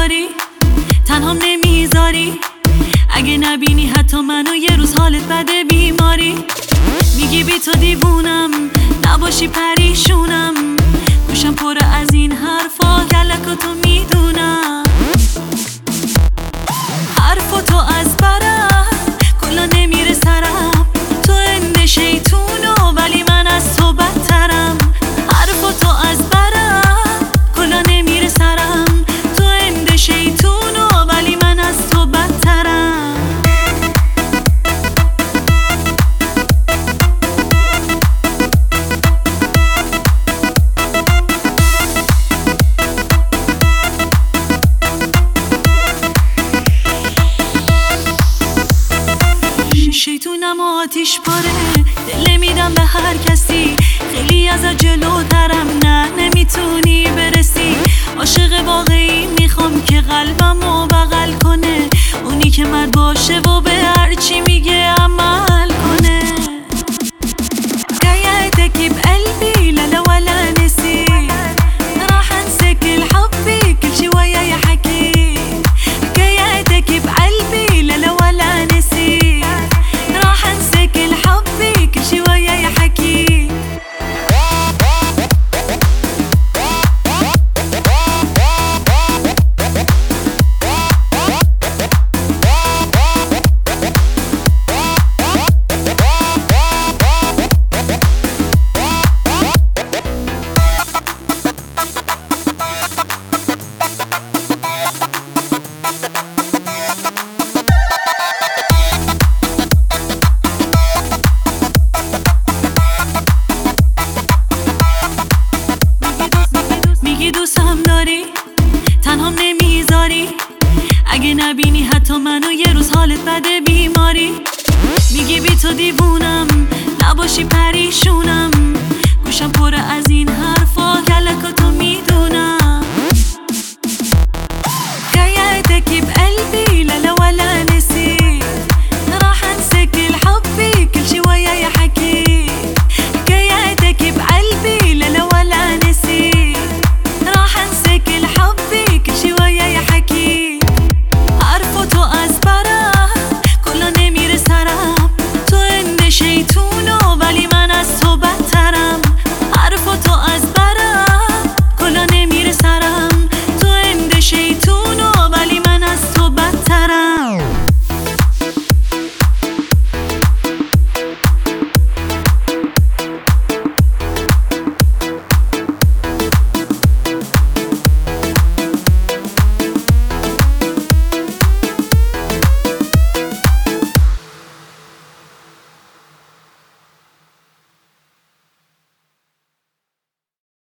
داری، تنهام نمیذاری. اگه نبینی حتی منو یه روز حالت بده بیماری. میگی بی تو دیوونم، نباشی پریشونم. گوشم پر از این حرفا، کلکاتو میدونم. حرفاتو از برم کلا نمیره سرم. تو اند شیطونو ولی من از تو بدترم. حرفاتو از برم کلا نمیره سرم. تو اند شیطونو ولی من از تو بدترم. شیطونم آتیش پاره، دل میدم به هر کسی. خیلی از جلوترم، نه نمیتونی برسی. عاشق واقعی میخوام که قلبمو بغل کنه. اونی که مرد باشه و به هرچی میگه عمل کنه. حكاياتك بقلبي لا ولا نسيت. راح انسى كل حبي كل شي وياي حكيت. حكاياتك بقلبي لا ولا نسيت. راح انسى كل حبي كل شي وياي حكيت. میگی دوستم داری، تنهام نمیذاری. اگه نبینی حتی منو یه روز حالت بده بیماری. میگی بی تو دیوونم، نباشی پریشونم. گوشم پر از این حرفا.